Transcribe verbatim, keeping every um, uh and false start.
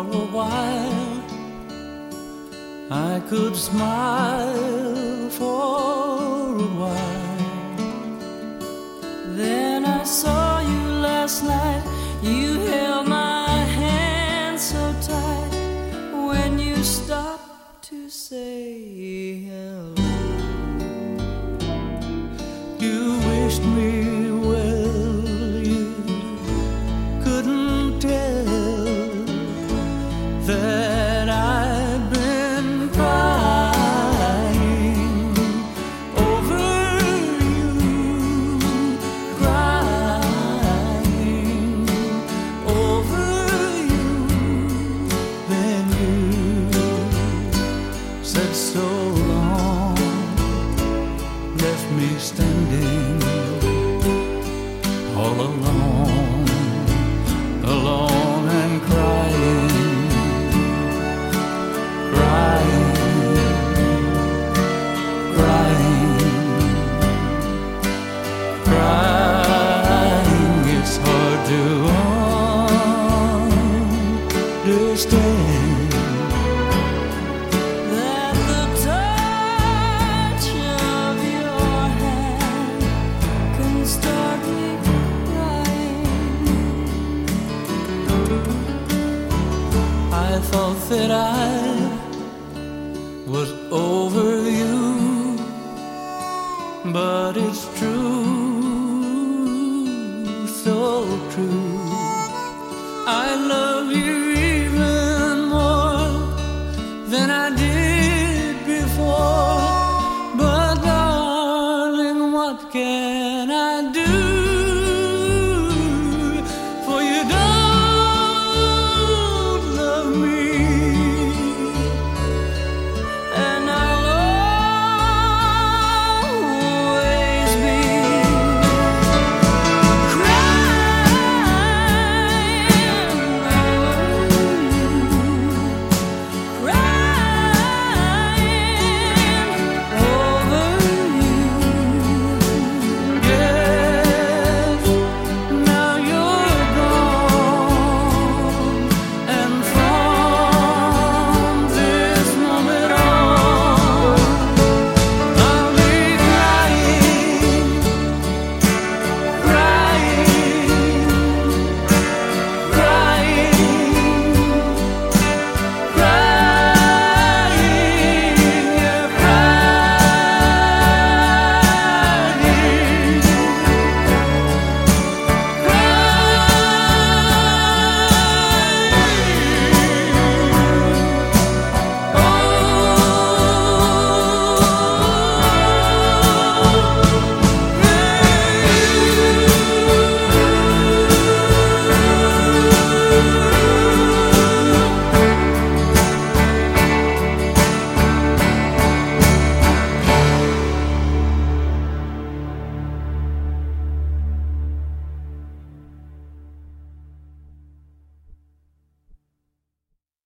a while I could smile for a while. Then I saw you last night. You held my hand so tight when you stopped to say hello. You wished me well, you couldn't tell that I'd been crying over you, crying over you. Then you said so long, left me standing all alone, alone and crying, crying, crying, crying. It's hard to understand that the touch of your hand can start me crying. I thought that I was over you, but it's true, so true. I love you.